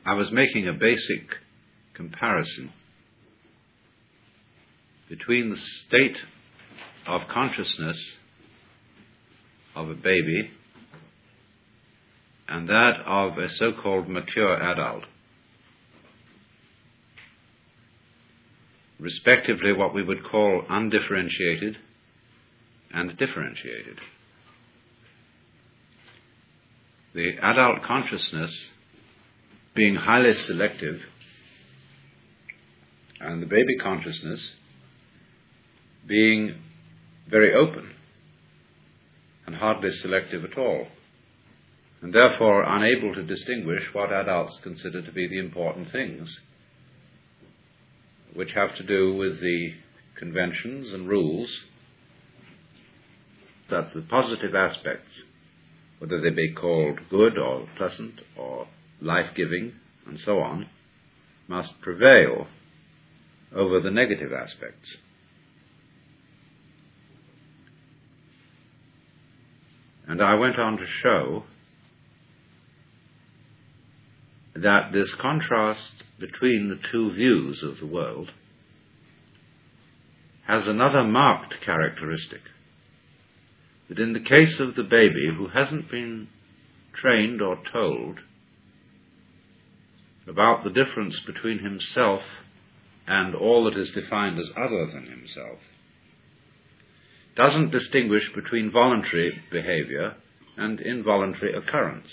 I was making a basic comparison between the state of consciousness of a baby and that of a so-called mature adult, respectively what we would call undifferentiated and differentiated. The adult consciousness being highly selective, and the baby consciousness being very open and hardly selective at all, and therefore unable to distinguish what adults consider to be the important things, which have to do with the conventions and rules that the positive aspects, whether they be called good or pleasant or life-giving and so on, must prevail over the negative aspects. And I went on to show that this contrast between the two views of the world has another marked characteristic, that in the case of the baby who hasn't been trained or told about the difference between himself and all that is defined as other than himself, doesn't distinguish between voluntary behavior and involuntary occurrence.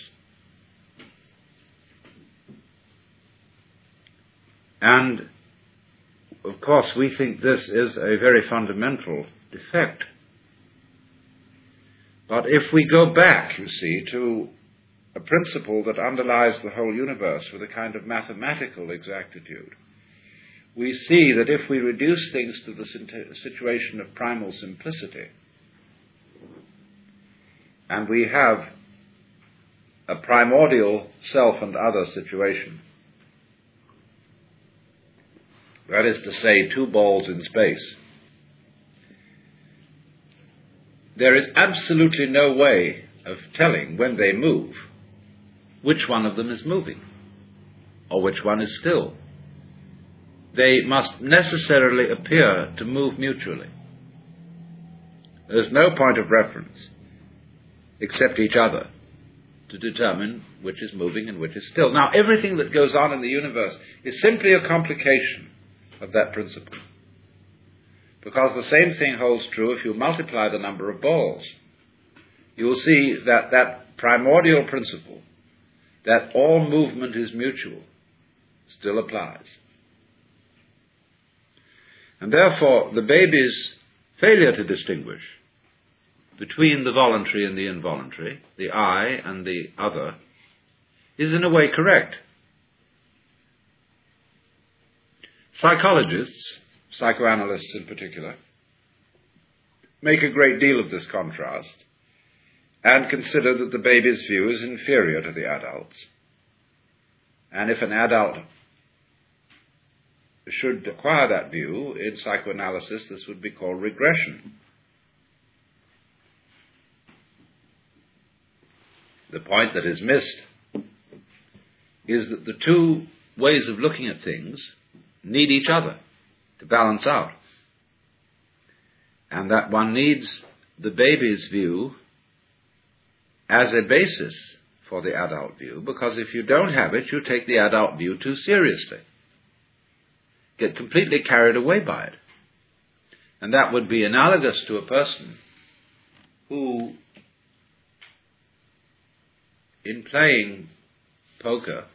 And, of course, we think this is a very fundamental defect. But if we go back, you see, to a principle that underlies the whole universe with a kind of mathematical exactitude, we see that if we reduce things to the situation of primal simplicity, and we have a primordial self and other situation, that is to say, two balls in space, there is absolutely no way of telling when they move which one of them is moving or which one is still. They must necessarily appear to move mutually. There is no point of reference except each other to determine which is moving and which is still. Now, everything that goes on in the universe is simply a complication of that principle, because the same thing holds true if you multiply the number of balls. You will see that that primordial principle, that all movement is mutual, still applies. And therefore, the baby's failure to distinguish between the voluntary and the involuntary, the I and the other, is in a way correct. Psychologists, psychoanalysts in particular, make a great deal of this contrast and consider that the baby's view is inferior to the adult's. And if an adult should acquire that view, in psychoanalysis this would be called regression. The point that is missed is that the two ways of looking at things need each other to balance out, and that one needs the baby's view as a basis for the adult view, because if you don't have it, you take the adult view too seriously, get completely carried away by it. And that would be analogous to a person who, in playing poker,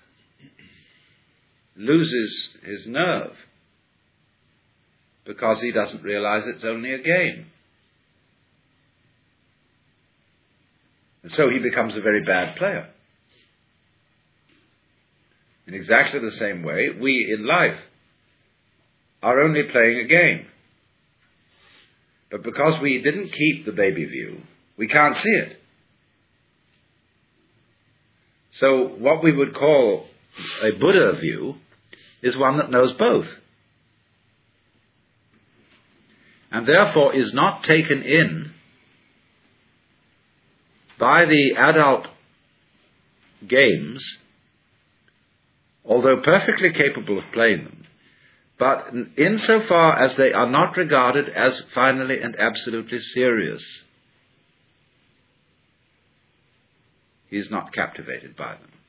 loses his nerve because he doesn't realize it's only a game. And so he becomes a very bad player. In exactly the same way, we in life are only playing a game. But because we didn't keep the baby view, we can't see it. So what we would call a Buddha view is one that knows both, and therefore is not taken in by the adult games although perfectly capable of playing them, but insofar as they are not regarded as finally and absolutely serious, he is not captivated by them.